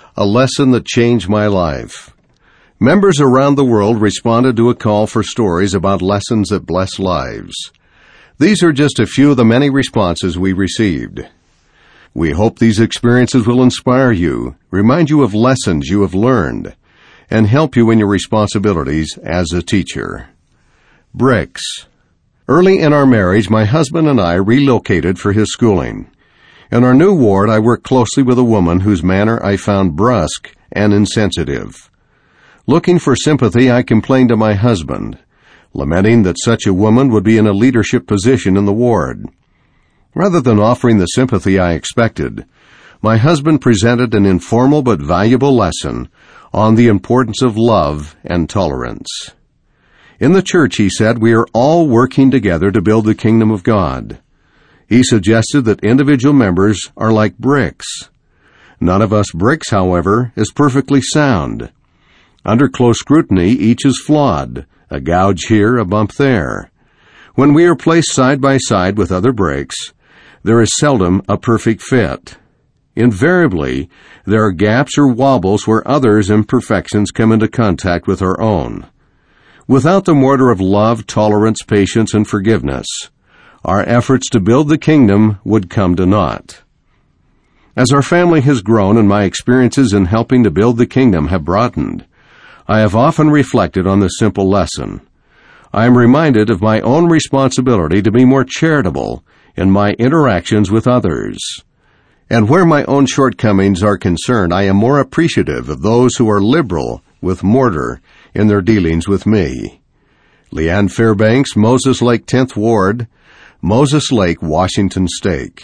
a lesson that changed my life. Members around the world responded to a call for stories about lessons that bless lives. These are just a few of the many responses we received. We hope these experiences will inspire you, remind you of lessons you have learned, and help you in your responsibilities as a teacher. Bricks. Early in our marriage, my husband and I relocated for his schooling. In our new ward, I worked closely with a woman whose manner I found brusque and insensitive. Looking for sympathy, I complained to my husband, lamenting that such a woman would be in a leadership position in the ward. Rather than offering the sympathy I expected, my husband presented an informal but valuable lesson on the importance of love and tolerance. In the church, he said, we are all working together to build the kingdom of God. He suggested that individual members are like bricks. None of us bricks, however, is perfectly sound. Under close scrutiny, each is flawed, a gouge here, a bump there. When we are placed side by side with other bricks, there is seldom a perfect fit. Invariably, there are gaps or wobbles where others' imperfections come into contact with our own. Without the mortar of love, tolerance, patience, and forgiveness, our efforts to build the kingdom would come to naught. As our family has grown and my experiences in helping to build the kingdom have broadened, I have often reflected on this simple lesson. I am reminded of my own responsibility to be more charitable in my interactions with others. And where my own shortcomings are concerned, I am more appreciative of those who are liberal with mortar in their dealings with me. Leanne Fairbanks, Moses Lake 10th Ward, Moses Lake, Washington State.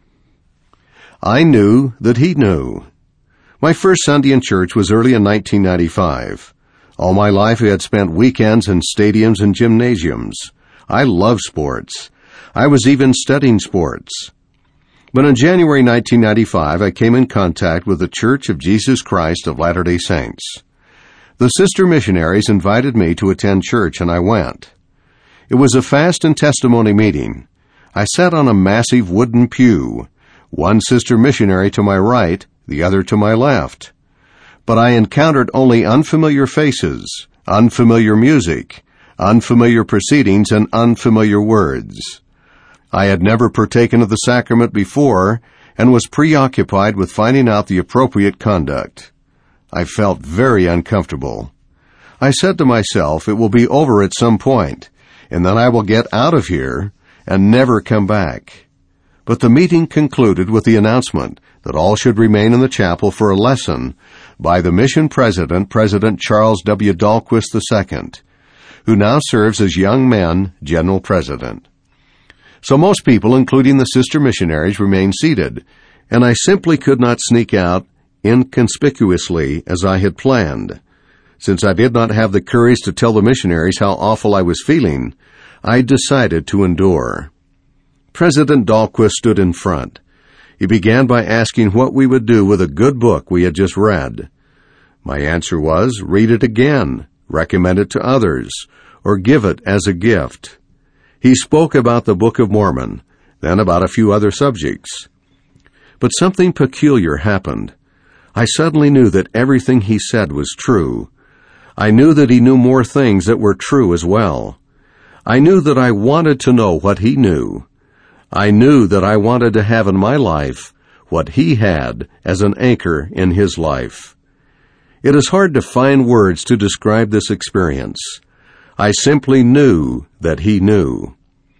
I knew that he knew. My first Sunday in church was early in 1995. All my life I had spent weekends in stadiums and gymnasiums. I love sports. I was even studying sports. But in January 1995, I came in contact with the Church of Jesus Christ of Latter-day Saints. The sister missionaries invited me to attend church, and I went. It was a fast and testimony meeting. I sat on a massive wooden pew, one sister missionary to my right, the other to my left. But I encountered only unfamiliar faces, unfamiliar music, unfamiliar proceedings, and unfamiliar words. I had never partaken of the sacrament before and was preoccupied with finding out the appropriate conduct. I felt very uncomfortable. I said to myself, it will be over at some point, and then I will get out of here and never come back. But the meeting concluded with the announcement that all should remain in the chapel for a lesson by the mission president, President Charles W. Dahlquist II, who now serves as Young Men General President. So most people, including the sister missionaries, remained seated, and I simply could not sneak out inconspicuously as I had planned. Since I did not have the courage to tell the missionaries how awful I was feeling, I decided to endure. President Dahlquist stood in front. He began by asking what we would do with a good book we had just read. My answer was, read it again, recommend it to others, or give it as a gift. He spoke about the Book of Mormon, then about a few other subjects. But something peculiar happened. I suddenly knew that everything he said was true. I knew that he knew more things that were true as well. I knew that I wanted to know what he knew. I knew that I wanted to have in my life what he had as an anchor in his life. It is hard to find words to describe this experience. I simply knew that he knew.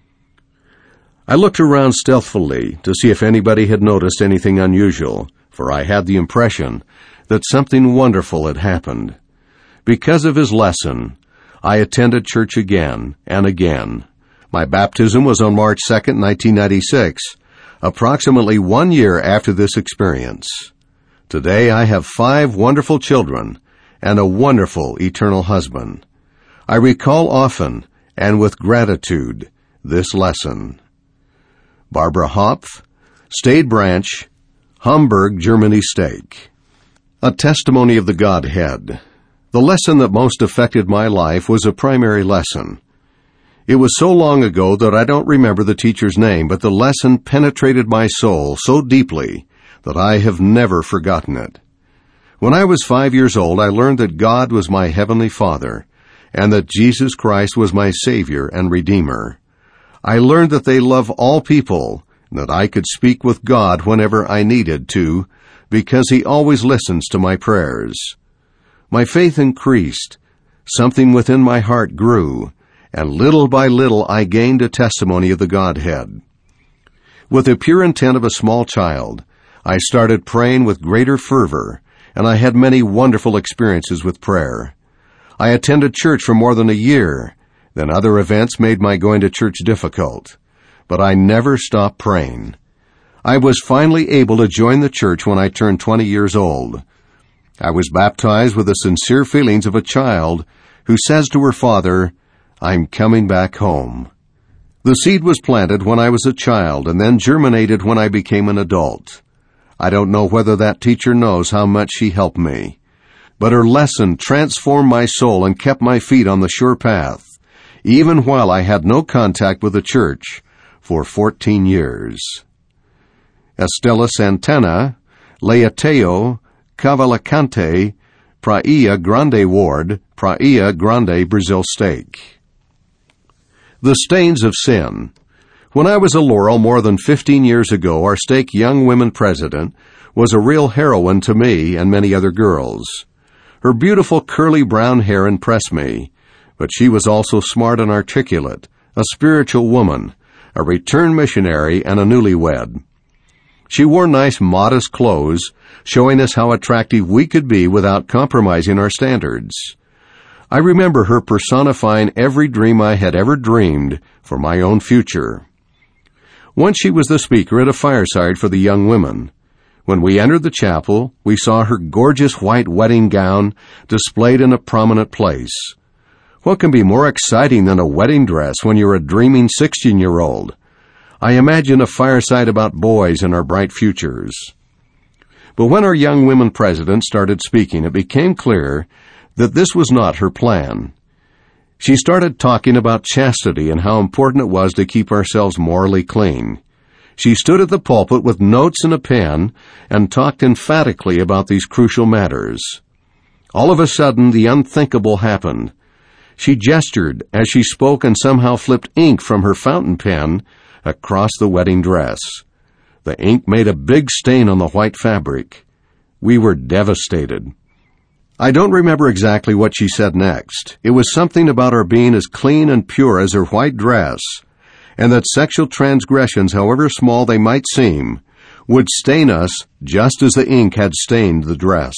I looked around stealthily to see if anybody had noticed anything unusual, for I had the impression that something wonderful had happened. Because of his lesson, I attended church again and again. My baptism was on March 2, 1996, approximately 1 year after this experience. Today I have 5 wonderful children and a wonderful eternal husband. I recall often and with gratitude this lesson. Barbara Hopf, Stade Branch, Hamburg, Germany State. A testimony of the Godhead. The lesson that most affected my life was a primary lesson. It was so long ago that I don't remember the teacher's name, but the lesson penetrated my soul so deeply that I have never forgotten it. When I was 5 years old, I learned that God was my Heavenly Father, and that Jesus Christ was my Savior and Redeemer. I learned that they love all people, and that I could speak with God whenever I needed to, because He always listens to my prayers. My faith increased. Something within my heart grew, and little by little I gained a testimony of the Godhead. With the pure intent of a small child, I started praying with greater fervor, and I had many wonderful experiences with prayer. I attended church for more than a year. Then other events made my going to church difficult. But I never stopped praying. I was finally able to join the church when I turned 20 years old. I was baptized with the sincere feelings of a child who says to her father, "I'm coming back home." The seed was planted when I was a child and then germinated when I became an adult. I don't know whether that teacher knows how much she helped me, but her lesson transformed my soul and kept my feet on the sure path, even while I had no contact with the church for 14 years. Estela Santana, Leateo, Cavalcante, Praia Grande Ward, Praia Grande, Brazil Steak. The Stains of Sin. When I was a Laurel more than 15 years ago, our Stake Young Women president was a real heroine to me and many other girls. Her beautiful curly brown hair impressed me, but she was also smart and articulate, a spiritual woman, a returned missionary, and a newlywed. She wore nice, modest clothes, showing us how attractive we could be without compromising our standards. I remember her personifying every dream I had ever dreamed for my own future. Once she was the speaker at a fireside for the young women. When we entered the chapel, we saw her gorgeous white wedding gown displayed in a prominent place. What can be more exciting than a wedding dress when you're a dreaming 16-year-old? I imagine a fireside about boys and our bright futures. But when our young women president started speaking, it became clear that this was not her plan. She started talking about chastity and how important it was to keep ourselves morally clean. She stood at the pulpit with notes and a pen and talked emphatically about these crucial matters. All of a sudden, the unthinkable happened. She gestured as she spoke and somehow flipped ink from her fountain pen across the wedding dress. The ink made a big stain on the white fabric. We were devastated. I don't remember exactly what she said next. It was something about our being as clean and pure as her white dress, and that sexual transgressions, however small they might seem, would stain us just as the ink had stained the dress.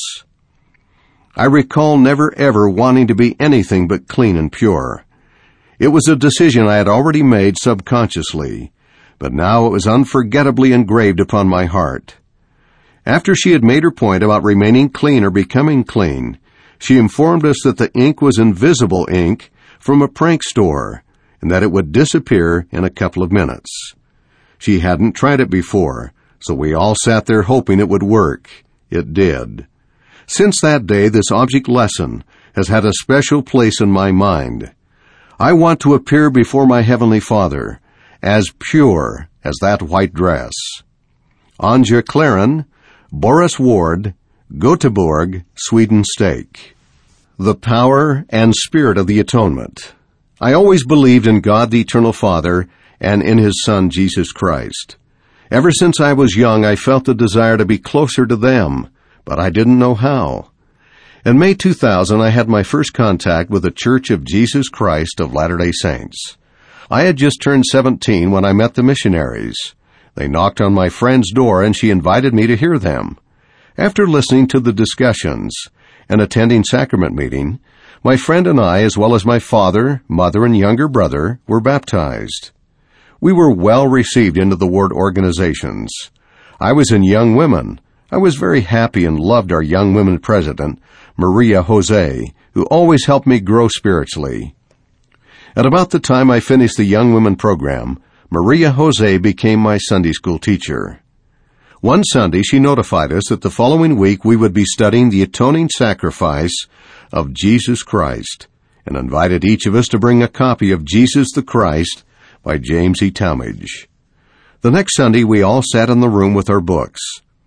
I recall never ever wanting to be anything but clean and pure. It was a decision I had already made subconsciously, but now it was unforgettably engraved upon my heart. After she had made her point about remaining clean or becoming clean, she informed us that the ink was invisible ink from a prank store, and that it would disappear in a couple of minutes. She hadn't tried it before, so we all sat there hoping it would work. It did. Since that day, this object lesson has had a special place in my mind. I want to appear before my Heavenly Father as pure as that white dress. Anja Claren, Boris Ward, Göteborg, Sweden Stake. The Power and Spirit of the Atonement. I always believed in God the Eternal Father and in His Son, Jesus Christ. Ever since I was young, I felt the desire to be closer to them, but I didn't know how. In May 2000, I had my first contact with the Church of Jesus Christ of Latter-day Saints. I had just turned 17 when I met the missionaries. They knocked on my friend's door and she invited me to hear them. After listening to the discussions and attending sacrament meeting, my friend and I, as well as my father, mother, and younger brother, were baptized. We were well received into the ward organizations. I was in Young Women. I was very happy and loved our Young Women president, Maria Jose, who always helped me grow spiritually. At about the time I finished the Young Women program, Maria Jose became my Sunday school teacher. One Sunday, she notified us that the following week we would be studying the atoning sacrifice of Jesus Christ, and invited each of us to bring a copy of Jesus the Christ by James E. Talmage. The next Sunday, we all sat in the room with our books.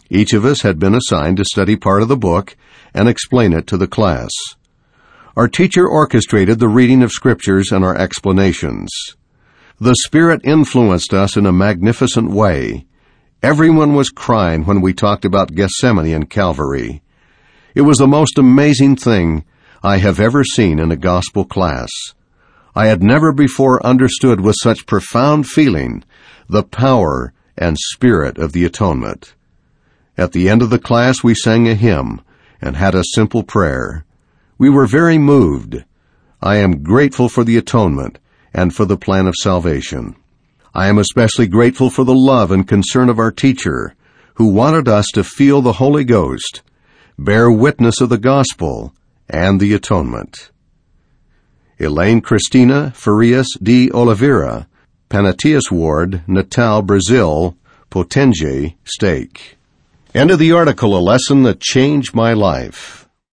Each of us had been assigned to study part of the book and explain it to the class. Our teacher orchestrated the reading of scriptures and our explanations. The Spirit influenced us in a magnificent way. Everyone was crying when we talked about Gethsemane and Calvary. It was the most amazing thing I have ever seen in a gospel class. I had never before understood with such profound feeling the power and spirit of the atonement. At the end of the class, we sang a hymn and had a simple prayer. We were very moved. I am grateful for the atonement and for the plan of salvation. I am especially grateful for the love and concern of our teacher, who wanted us to feel the Holy Ghost, bear witness of the gospel and the atonement. Elaine Cristina Farias de Oliveira, Panatias Ward, Natal, Brazil, Potengi, Stake. End of the article, A Lesson That Changed My Life.